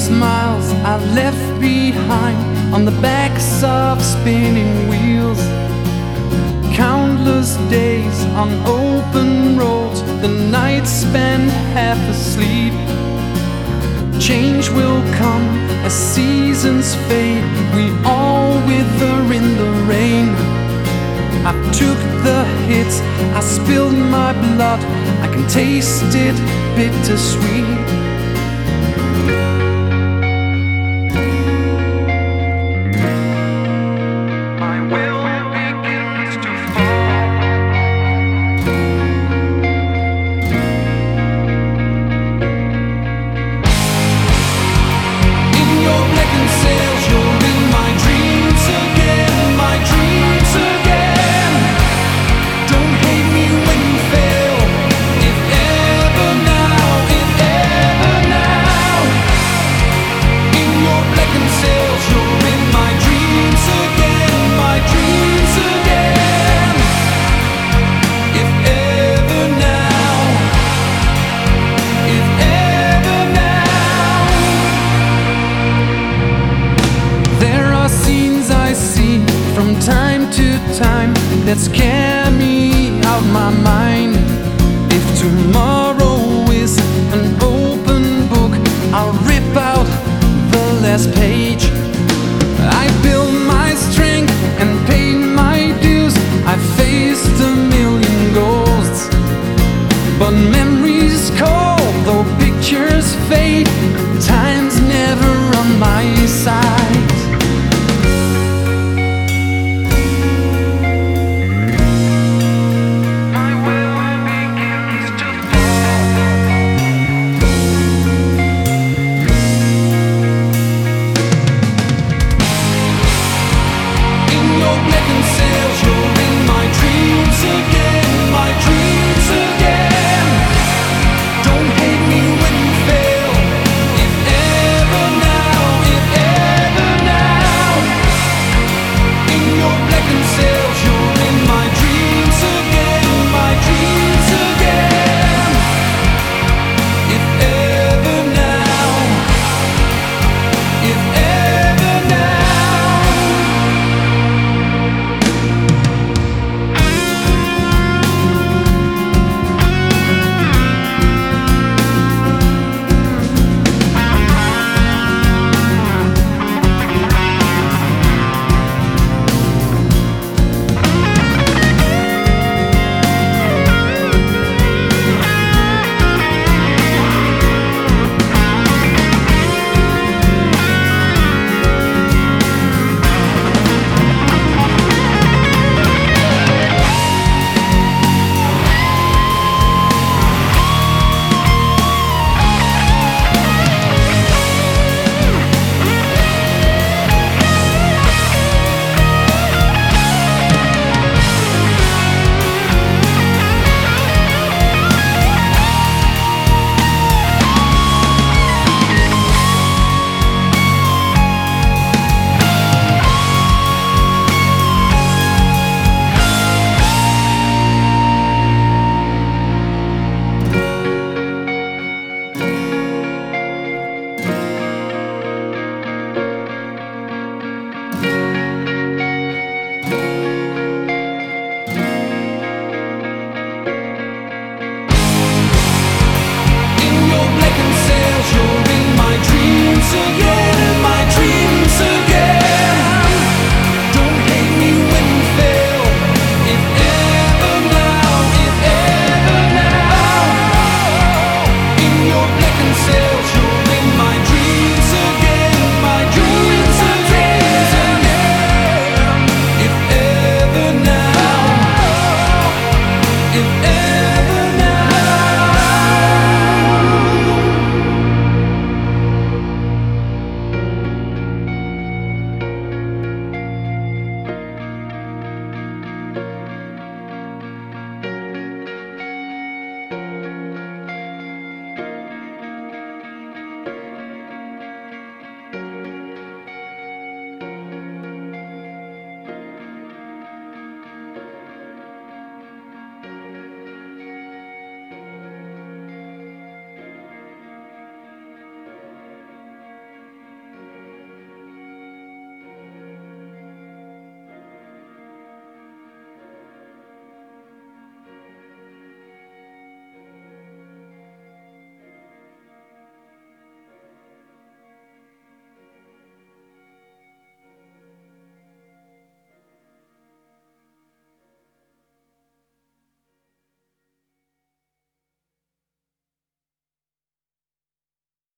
smiles I left behind on the backs of spinning wheels. Countless days on open roads, the nights spent half asleep. Change will come as seasons fade, we all wither in the rain. I took the hits, I spilled my blood, I can taste it bittersweet. From time to time that scare me out my mind. If tomorrow is an open book, I'll rip out the last page. I built my strength and paid my dues, I faced a million ghosts, but memories cold, though pictures fade, time's never on my side.